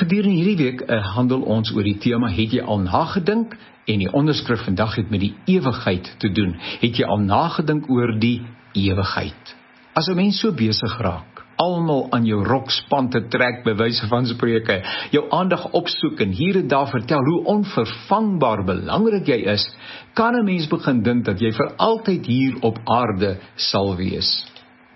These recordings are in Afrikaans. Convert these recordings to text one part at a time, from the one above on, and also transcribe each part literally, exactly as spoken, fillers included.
Gedurende hierdie week uh, handel ons oor die tema, het jy al nagedink? En die onderskrif vandag het met die ewigheid te doen. Het jy al nagedink oor die ewigheid? As 'n mens so besig raak, almal aan jou rokspan te trek, by wyse van spreuke, jou aandag opsoek en hier en daar vertel hoe onvervangbaar belangrik jy is, kan 'n mens begin dink dat jy vir altyd hier op aarde sal wees.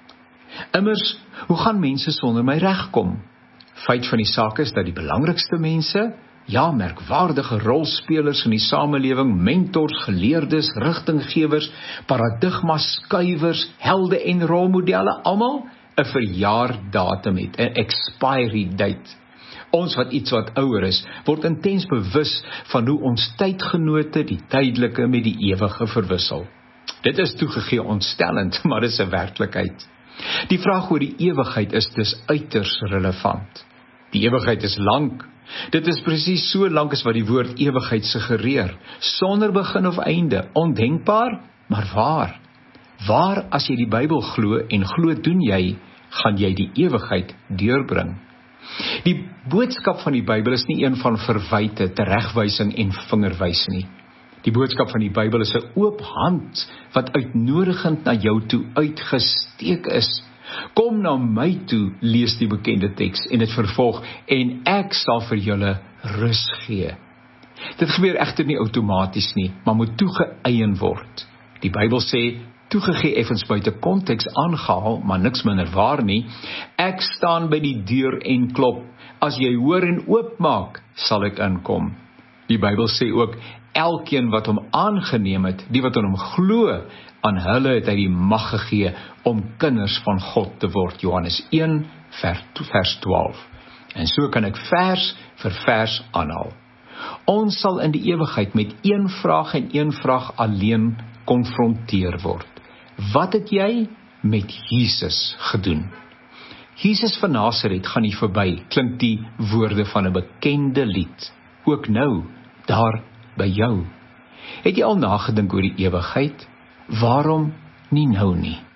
Immers, hoe gaan mense sonder my regkom? Feit van die saak is dat die belangrikste mense, ja, merkwaardige rolspelers in die samelewing, mentors, geleerdes, rigtinggewers, paradigmas, skuiwers, helde en rolmodelle, almal 'n verjaardatum het, 'n expiry date. Ons wat iets wat ouer is, word intens bewus van hoe ons tydgenote die tydelike met die ewige verwissel. Dit is toegegee ontstellend, maar dit is 'n werklikheid. Die vraag oor die ewigheid is dus uiters relevant. Die ewigheid is lank. Dit is presies so lank as wat die woord ewigheid suggereer, sonder begin of einde, ondenkbaar, maar waar. Waar as jy die Bybel glo en glo doen jy, gaan jy die ewigheid deurbring. Die boodskap van die Bybel is nie een van verwyte, teregwysing en vingerwys nie. Die boodskap van die Bybel is 'n oop hand wat uitnodigend na jou toe uitgesteek is. Kom na my toe, lees die bekende teks en dit vervolg, en ek sal vir julle rus gee. Dit gebeur egter nie outomaties nie, maar moet toegeëien word. Die Bybel sê, toegegee effens buite konteks aangehaal, maar niks minder waar nie, ek staan by die deur en klop, as jy hoor en oopmaak, sal ek inkom. Die Bybel sê ook, elkeen wat hom aangeneem het, die wat aan hom glo, aan hulle het hy die mag gegee om kinders van God te word. Johannes een vers twaalf. En so kan ek vers vir vers aanhaal. Ons sal in die ewigheid met een vraag en een vraag alleen konfronteer word. Wat het jy met Jesus gedoen? Jesus van Nasaret gaan nie verby, klink die woorde van 'n bekende lied. Ook nou, daar by jou. Het jy al nagedink oor die ewigheid? Waarom nie nou nie?